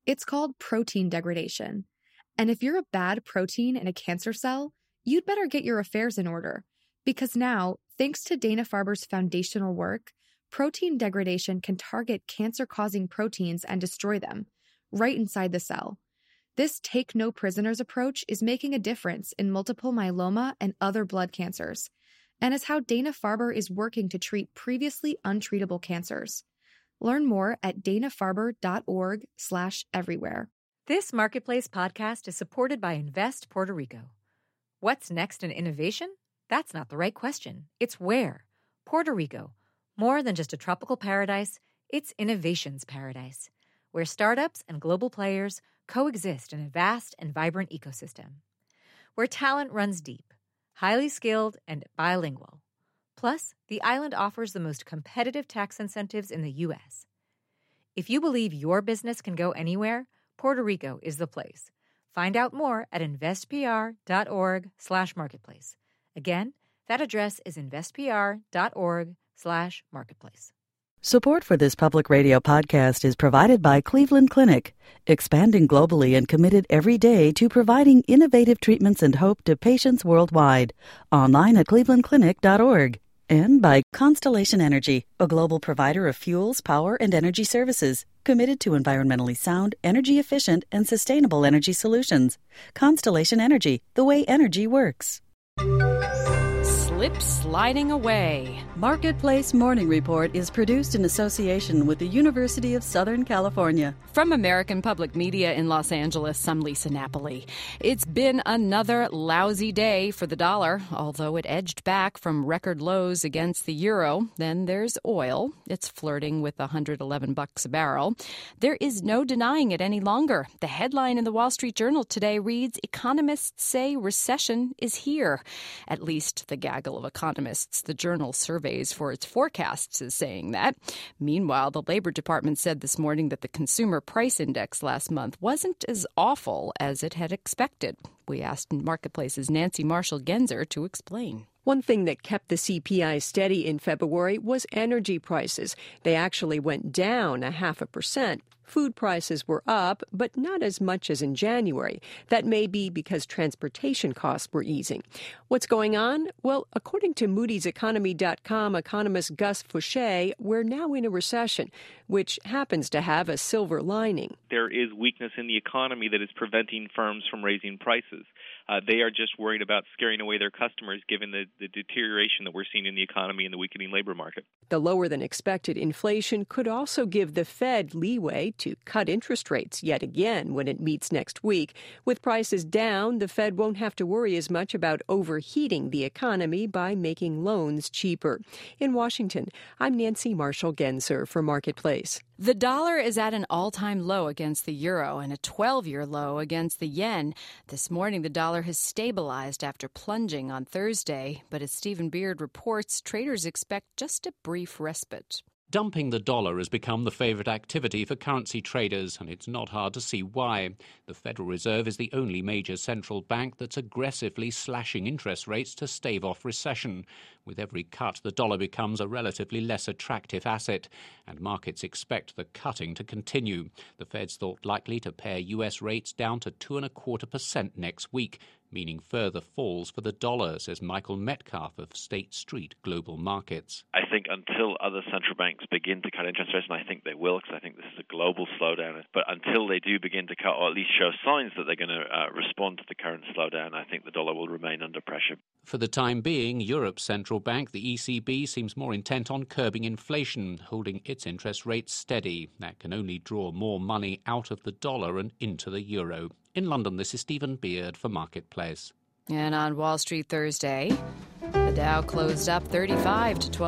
It's called protein degradation. And if you're a bad protein in a cancer cell, you'd better get your affairs in order. Because now, thanks to Dana-Farber's foundational work, protein degradation can target cancer-causing proteins and destroy them, right inside the cell. This take-no-prisoners approach is making a difference in multiple myeloma and other blood cancers, and is how Dana-Farber is working to treat previously untreatable cancers. Learn more at danafarber.org/everywhere. This Marketplace podcast is supported by Invest Puerto Rico. What's next in innovation? That's not the right question. It's where. Puerto Rico. More than just a tropical paradise, it's innovation's paradise, where startups and global players coexist in a vast and vibrant ecosystem. Where talent runs deep, highly skilled, and bilingual. Plus, the island offers the most competitive tax incentives in the U.S. If you believe your business can go anywhere, Puerto Rico is the place. Find out more at investpr.org/marketplace. Again, that address is investpr.org/marketplace. Support for this public radio podcast is provided by Cleveland Clinic, expanding globally and committed every day to providing innovative treatments and hope to patients worldwide. Online at clevelandclinic.org. And by Constellation Energy, a global provider of fuels, power, and energy services, committed to environmentally sound, energy-efficient, and sustainable energy solutions. Constellation Energy, the way energy works. Slip sliding away. Marketplace Morning Report is produced in association with the University of Southern California. From American Public Media in Los Angeles, I'm Lisa Napoli. It's been another lousy day for the dollar, although it edged back from record lows against the euro. Then there's oil. It's flirting with $111 a barrel. There is no denying it any longer. The headline in the Wall Street Journal today reads, "Economists say recession is here." At least the gaggle of economists the Journal surveys for its forecasts is saying that. Meanwhile, the Labor Department said this morning that the Consumer Price Index last month wasn't as awful as it had expected. We asked Marketplace's Nancy Marshall-Genzer to explain. One thing that kept the CPI steady in February was energy prices. They actually went down 0.5%. Food prices were up, but not as much as in January. That may be because transportation costs were easing. What's going on? Well, according to Moody'sEconomy.com economist Gus Fouché, we're now in a recession, which happens to have a silver lining. There is weakness in the economy that is preventing firms from raising prices. They are just worried about scaring away their customers given the deterioration that we're seeing in the economy and the weakening labor market. The lower-than-expected inflation could also give the Fed leeway to cut interest rates yet again when it meets next week. With prices down, the Fed won't have to worry as much about overheating the economy by making loans cheaper. In Washington, I'm Nancy Marshall-Genzer for Marketplace. The dollar is at an all-time low against the euro and a 12-year low against the yen. This morning, the dollar has stabilized after plunging on Thursday. But as Stephen Beard reports, traders expect just a brief respite. Dumping the dollar has become the favorite activity for currency traders, and it's not hard to see why. The Federal Reserve is the only major central bank that's aggressively slashing interest rates to stave off recession. With every cut, the dollar becomes a relatively less attractive asset, and markets expect the cutting to continue. The Fed's thought likely to pare U.S. rates down to 2.25% next week, meaning further falls for the dollar, says Michael Metcalf of State Street Global Markets. I think until other central banks begin to cut interest rates, and I think they will because I think this is a global slowdown, but until they do begin to cut or at least show signs that they're going to respond to the current slowdown, I think the dollar will remain under pressure. For the time being, Europe's central bank, the ECB, seems more intent on curbing inflation, holding its interest rates steady. That can only draw more money out of the dollar and into the euro. In London, this is Stephen Beard for Marketplace. And on Wall Street Thursday, the Dow closed up 35 to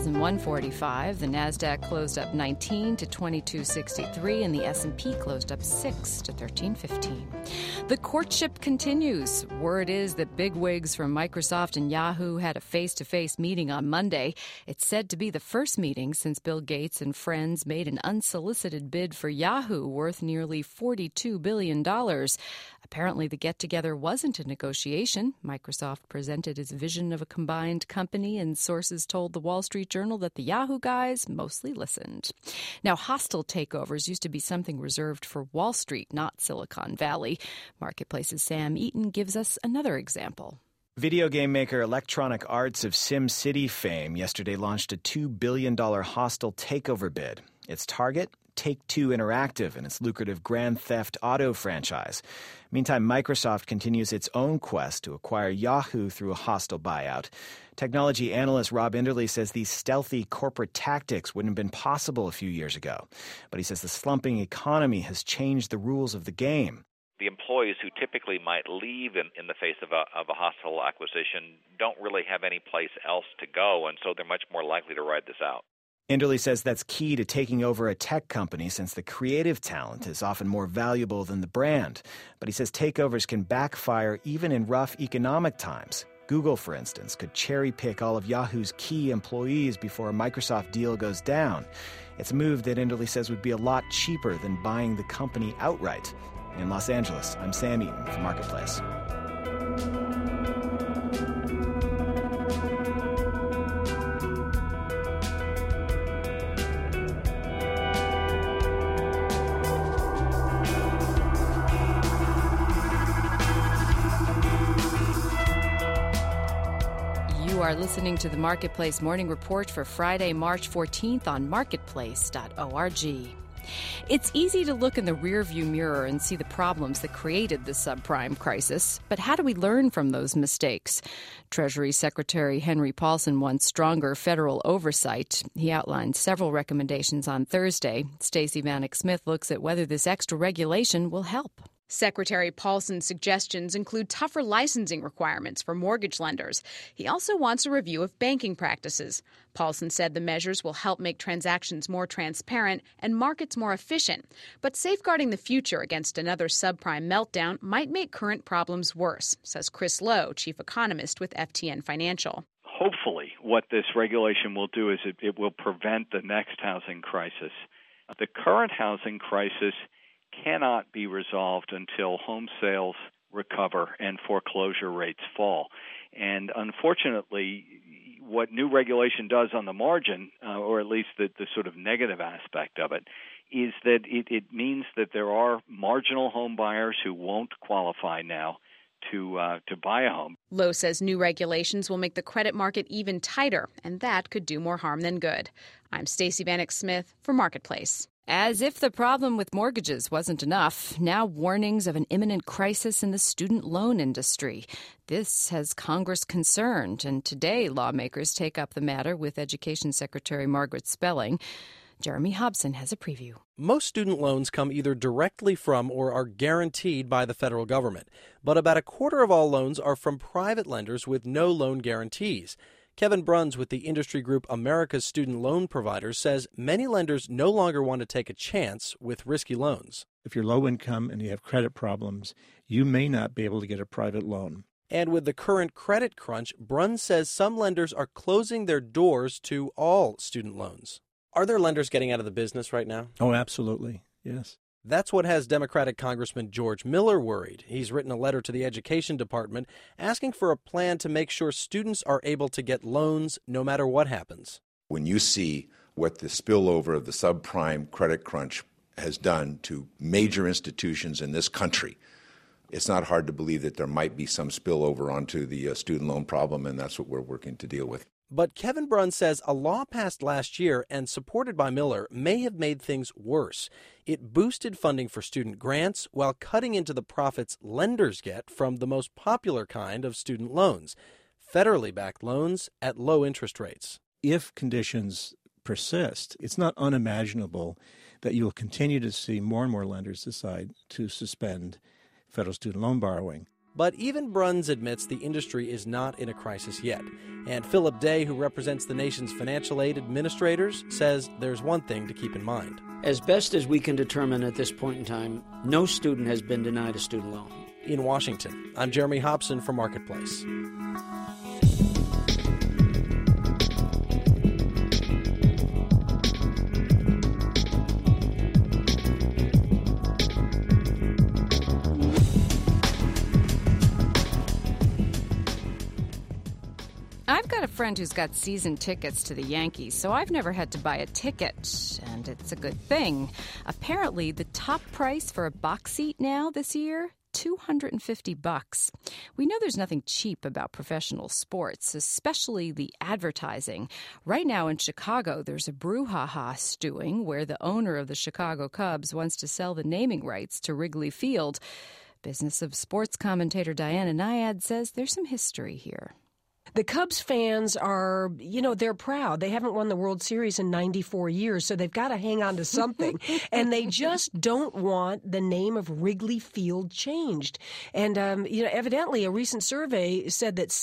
12,145. The Nasdaq closed up 19 to 2263, and the S&P closed up 6 to 1315. The courtship continues. Word is that bigwigs from Microsoft and Yahoo had a face-to-face meeting on Monday. It's said to be the first meeting since Bill Gates and friends made an unsolicited bid for Yahoo worth nearly $42 billion. Apparently, the get-together wasn't a negotiation. Microsoft presented its vision of a combined combined company, and sources told the Wall Street Journal that the Yahoo guys mostly listened. Now, hostile takeovers used to be something reserved for Wall Street, not Silicon Valley. Marketplace's Sam Eaton gives us another example. Video game maker Electronic Arts of SimCity fame yesterday launched a $2 billion hostile takeover bid. Its target? Take-Two Interactive and its lucrative Grand Theft Auto franchise. Meantime, Microsoft continues its own quest to acquire Yahoo through a hostile buyout. Technology analyst Rob Enderle says these stealthy corporate tactics wouldn't have been possible a few years ago. But he says the slumping economy has changed the rules of the game. The employees who typically might leave in the face of a hostile acquisition don't really have any place else to go, and so they're much more likely to ride this out. Enderle says that's key to taking over a tech company since the creative talent is often more valuable than the brand. But he says takeovers can backfire even in rough economic times. Google, for instance, could cherry-pick all of Yahoo's key employees before a Microsoft deal goes down. It's a move that Enderle says would be a lot cheaper than buying the company outright. In Los Angeles, I'm Sam Eaton for Marketplace. You are listening to the Marketplace Morning Report for Friday, March 14th on marketplace.org. It's easy to look in the rearview mirror and see the problems that created the subprime crisis. But how do we learn from those mistakes? Treasury Secretary Henry Paulson wants stronger federal oversight. He outlined several recommendations on Thursday. Stacey Vanek Smith looks at whether this extra regulation will help. Secretary Paulson's suggestions include tougher licensing requirements for mortgage lenders. He also wants a review of banking practices. Paulson said the measures will help make transactions more transparent and markets more efficient. But safeguarding the future against another subprime meltdown might make current problems worse, says Chris Lowe, chief economist with FTN Financial. Hopefully, what this regulation will do is it will prevent the next housing crisis. The current housing crisis cannot be resolved until home sales recover and foreclosure rates fall. And unfortunately, what new regulation does on the margin, or at least the sort of negative aspect of it, is that it means that there are marginal home buyers who won't qualify now to buy a home. Lowe says new regulations will make the credit market even tighter, and that could do more harm than good. I'm Stacey Vanek Smith for Marketplace. As if the problem with mortgages wasn't enough, now warnings of an imminent crisis in the student loan industry. This has Congress concerned, and today lawmakers take up the matter with Education Secretary Margaret Spelling. Jeremy Hobson has a preview. Most student loans come either directly from or are guaranteed by the federal government, but about a quarter of all loans are from private lenders with no loan guarantees. Kevin Bruns with the industry group America's Student Loan Providers says many lenders no longer want to take a chance with risky loans. If you're low income and you have credit problems, you may not be able to get a private loan. And with the current credit crunch, Bruns says some lenders are closing their doors to all student loans. Are there lenders getting out of the business right now? Oh, absolutely. Yes. That's what has Democratic Congressman George Miller worried. He's written a letter to the Education Department asking for a plan to make sure students are able to get loans no matter what happens. When you see what the spillover of the subprime credit crunch has done to major institutions in this country, it's not hard to believe that there might be some spillover onto the student loan problem, and that's what we're working to deal with. But Kevin Bruns says a law passed last year and supported by Miller may have made things worse. It boosted funding for student grants while cutting into the profits lenders get from the most popular kind of student loans, federally backed loans at low interest rates. If conditions persist, it's not unimaginable that you'll continue to see more and more lenders decide to suspend federal student loan borrowing. But even Bruns admits the industry is not in a crisis yet. And Philip Day, who represents the nation's financial aid administrators, says there's one thing to keep in mind. As best as we can determine at this point in time, no student has been denied a student loan. In Washington, I'm Jeremy Hobson for Marketplace. I've got a friend who's got season tickets to the Yankees, so I've never had to buy a ticket, and it's a good thing. Apparently, the top price for a box seat now this year, $250. We know there's nothing cheap about professional sports, especially the advertising. Right now in Chicago, there's a brouhaha stewing where the owner of the Chicago Cubs wants to sell the naming rights to Wrigley Field. Business of Sports commentator Diana Nyad says there's some history here. The Cubs fans are, they're proud. They haven't won the World Series in 94 years, so they've got to hang on to something. And they just don't want the name of Wrigley Field changed. And, evidently a recent survey said that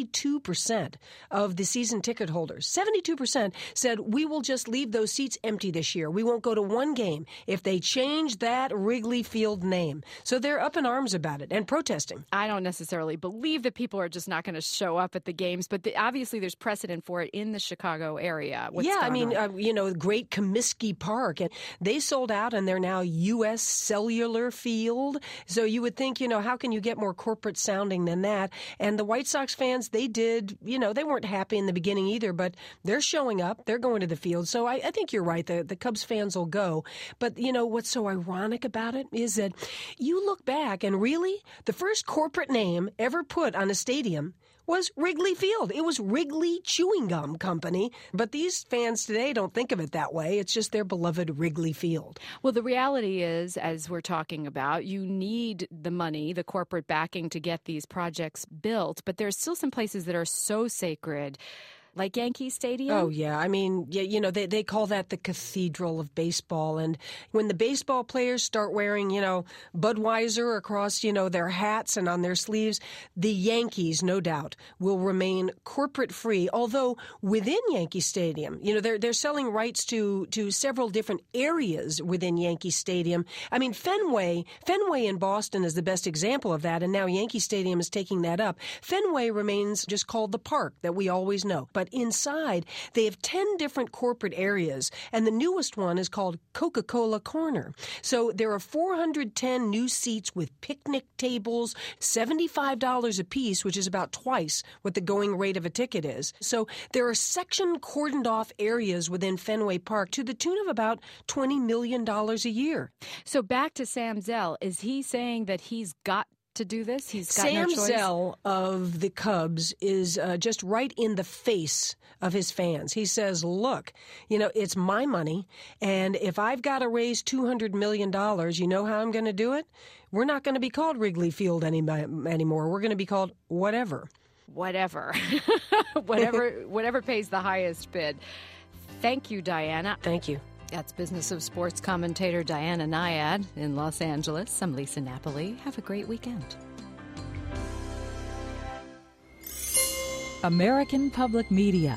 72% of the season ticket holders, 72% said, we will just leave those seats empty this year. We won't go to one game if they change that Wrigley Field name. So they're up in arms about it and protesting. I don't necessarily believe that people are just not going to show up at the games, but obviously there's precedent for it in the Chicago area. Great Comiskey Park, and they sold out, and they're now U.S. Cellular Field. So you would think, how can you get more corporate sounding than that? And the White Sox fans, they did, they weren't happy in the beginning either, but they're showing up. They're going to the field. So I think you're right. The Cubs fans will go. But, what's so ironic about it is that you look back, and really, the first corporate name ever put on a stadium was Wrigley Field. It was Wrigley Chewing Gum Company. But these fans today don't think of it that way. It's just their beloved Wrigley Field. Well, the reality is, as we're talking about, you need the money, the corporate backing to get these projects built. But there's still some places that are so sacred, like Yankee Stadium? Oh, yeah. They call that the cathedral of baseball. And when the baseball players start wearing, Budweiser across, their hats and on their sleeves, the Yankees, no doubt, will remain corporate-free. Although within Yankee Stadium, they're selling rights to several different areas within Yankee Stadium. Fenway in Boston is the best example of that, and now Yankee Stadium is taking that up. Fenway remains just called the park that we always know. But inside, they have 10 different corporate areas, and the newest one is called Coca-Cola Corner. So there are 410 new seats with picnic tables, $75 a piece, which is about twice what the going rate of a ticket is. So there are section cordoned off areas within Fenway Park to the tune of about $20 million a year. So back to Sam Zell. Is he saying that he's got to do this? He's got Sam no choice? Zell of the Cubs is just right in the face of his fans. He says, look, it's my money, and if I've got to raise $200 million, you know how I'm going to do it? We're not going to be called Wrigley Field anymore. We're going to be called whatever. Whatever pays the highest bid. Thank you, Diana. Thank you. That's Business of Sports commentator Diana Nyad in Los Angeles. I'm Lisa Napoli. Have a great weekend. American Public Media.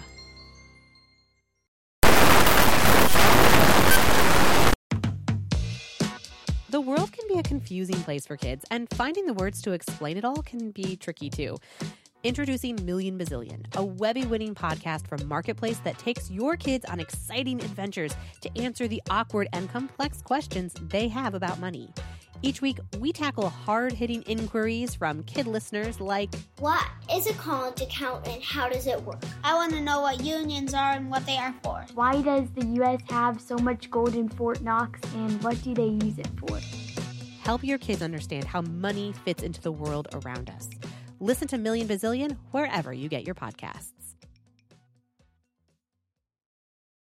The world can be a confusing place for kids, and finding the words to explain it all can be tricky too. Introducing Million Bazillion, a Webby-winning podcast from Marketplace that takes your kids on exciting adventures to answer the awkward and complex questions they have about money. Each week, we tackle hard-hitting inquiries from kid listeners like, what is a college account and how does it work? I want to know what unions are and what they are for. Why does the U.S. have so much gold in Fort Knox, and what do they use it for? Help your kids understand how money fits into the world around us. Listen to Million Bazillion wherever you get your podcasts.